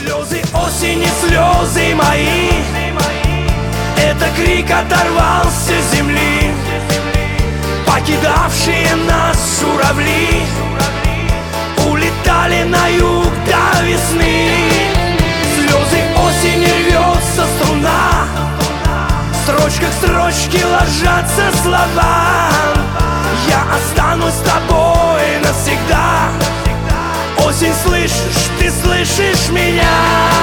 Слезы осени, слезы мои, это крик оторвался с земли. Покидавшие нас журавли улетали на юг до весны. Слезы осени, рвется струна, в строчках строчки ложатся слова. Я останусь с тобой навсегда. Осень, слышишь, ты слышишь меня?